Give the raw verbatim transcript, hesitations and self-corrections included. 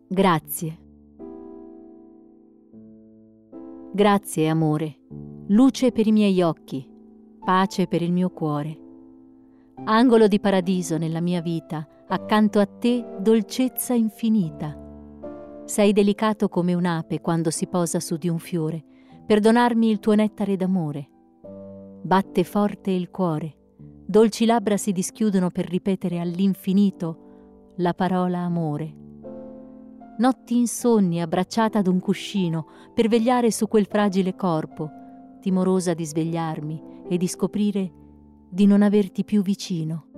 Grazie. Grazie, amore, luce per i miei occhi, pace per il mio cuore. Angolo di paradiso nella mia vita, accanto a te dolcezza infinita. Sei delicato come un'ape quando si posa su di un fiore, per donarmi il tuo nettare d'amore. Batte forte il cuore, dolci labbra si dischiudono per ripetere all'infinito la parola amore. Notti insonni abbracciata ad un cuscino per vegliare su quel fragile corpo, timorosa di svegliarmi e di scoprire di non averti più vicino.